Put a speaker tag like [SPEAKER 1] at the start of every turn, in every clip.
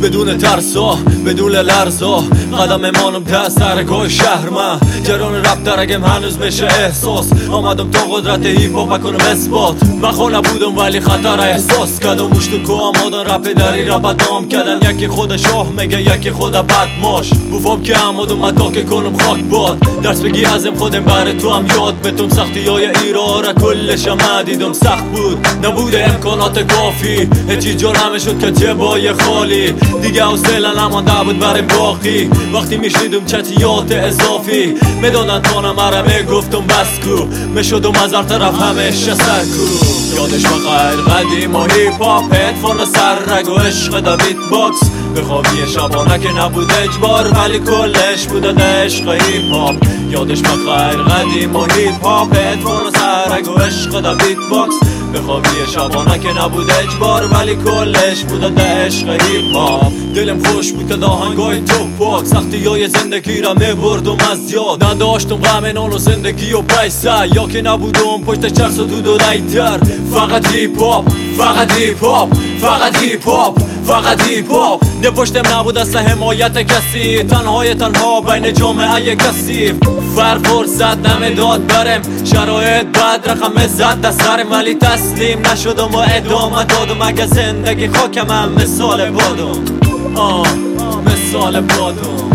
[SPEAKER 1] بدون ترسا بدون لرزا قدم مانم تا سرگاه شهر من جران رب درگم هنوز بشه احساس آمدم تا قدرت هیپ هاپ کنم اثبات من خونه بودم ولی خطر احساس کردم مشت کو آمادن رپ دری را بدنام کردن یکی خود شاه میگه یکی خود بدماش بوفام که آمدم اتاک کنم خاک باد درس بگی ازم خودم برای تو هم یاد بتم سختی های ایران کلش هم دیدم سخت بود نبوده امکانات کافی هیچی جور همه شد که جبای خالی دیگه حوصله نمانده بود برای باقی وقتی میشنیدم چتیات اضافی میدادن تانم مرمه گفتم بس کو میشدم از هر طرف همیشه سرکو یادش بخیر قدیم و هیپ هاپ هدفون سر رگ و عشق دا بیت باکس به خوابی شبانه که نبود اجبار ولی کلش بوده ده عشق هیپ هاپ یادش بخیر قدیم و هیپ هاپ هدفون سر رگ و عشق دا بیت باکس به خوابی شبانه که نبود اجبار ولی کلش بوده ده عشق هیپ هاپ دلم خوش بود که داهنگای توپ پاک سختی های زندگی را میبردم از یاد نداشتم غم نان و زندگی و پیسه یا که نبودم پشت چرس و دود و ریتر فقط هیپ هاپ فقط هیپ هاپ فقط هیپ هاپ فقط هیپ هاپ نپشتم نبود اصلا حمایت کسی تنها بین جامعه کثیف فرصت نمیداد برم شرایط بد رقم زد دسترم ولی تسلیم نشدم و ادامه دادم اگه زندگی خاکم هم مثال بادم مثال بادم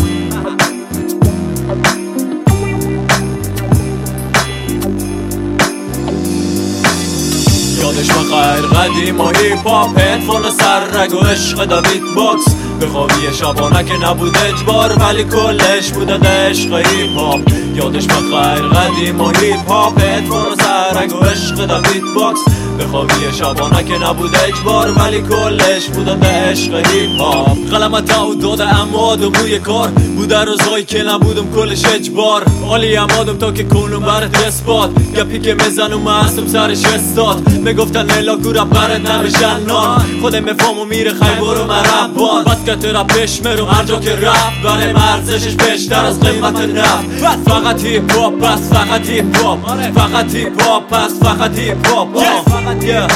[SPEAKER 1] یادش بخیر قدیم و هیپ هاپ هدفون سر رگ و عشق دا بیت باکس به خوابی شبانه که نبود اجبار ولی کلش بوده ده عشق هیپ هاپ یادش بخیر قدیم و هیپ هاپ هدفون سر رگ و عشق دا بیت باکس به خوابی شبانه که نبود اجبار ولی کلش بوده ده عشق هیپ هاپ قلم تعود داده اما آدم روی کار بوده روزایی که نبودم کلش اجبار عالی امادم تا که کنم برات اثبات گپی که میزنم معصوم سرش استاد میگفتن لیلا کورا برات نمیشن نان خودم مفهمو میره خیلی برو مربان بس که ترپش میرم هر جا که رفت برای مرزشش بیشتر از قیمت نفت فقط هیپ هاپ پس فقط هیپ هاپ فقط هیپ هاپ پس فقط هیپ هاپ فقط هیپ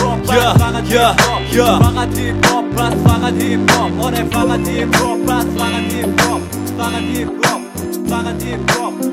[SPEAKER 1] هاپ پس فقط هیپ هاپ آره فقط هیپ هاپ پس فقط هیپ هاپ فقط هیپ هاپ فقط هیپ هاپ